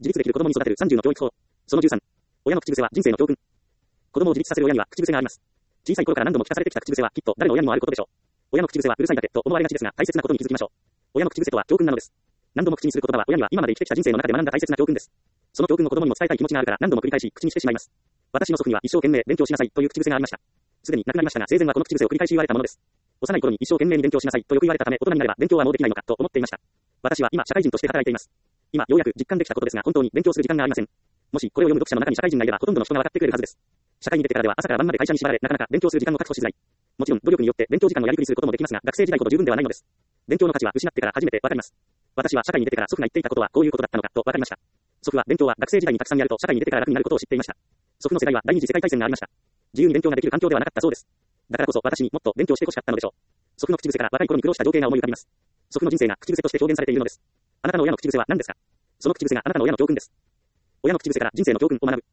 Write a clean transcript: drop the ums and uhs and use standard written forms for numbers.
自立できる子供に育てる30の教育法。その13。親の口癖は人生の教訓。子供を自立させる親には口癖があります。小さい頃から何度も聞かされてきた口癖はきっと誰の親にもあることでしょう。親の口癖はうるさいだけと思われがちですが大切なことに気づきましょう。親の口癖とは教訓なのです。何度も口にする言葉は親には今まで生きてきた人生の中で学んだ大切な教訓です。その教訓を子供にも伝えたい気持ちがあるから何度も繰り返し口にしてしまいます。私の祖父には一生懸命勉強しなさいという口癖がありました。すでに亡くなりましたが生前はこの口癖を繰り返し言われたものです。幼い頃に一生懸命に勉強しなさいとよく言われたため大人になれば勉強はもうできないのかと思っていました。私は今社会人として働いています。今ようやく実感できたことですが本当に勉強する時間がありません。もしこれを読む読者の中に社会人がいればほとんどの人が分かってくれるはずです。社会に出てからでは朝から晩まで会社に縛られなかなか勉強する時間を確保しづらい。もちろん努力によって勉強時間をやりくりすることもできますが学生時代ほど十分ではないのです。勉強の価値は失ってから初めて分かります。私は社会に出てから祖父が言っていたことはこういうことだったのかと分かりました。祖父は勉強は学生時代にたくさんやると社会に出てから楽になることを知っていました。祖父の世代は第二次世界大戦がありました。自由に勉強ができる環境ではなかったそうです。だからこそ私にもっと勉強してほしかったのでしょう。祖父の口癖から若い頃に苦労した情景が思い浮かびます。祖父の人生が口癖として表現されているのです。あなたの親の口癖は何ですか？その口癖があなたの親の教訓です。親の口癖から人生の教訓を学ぶ。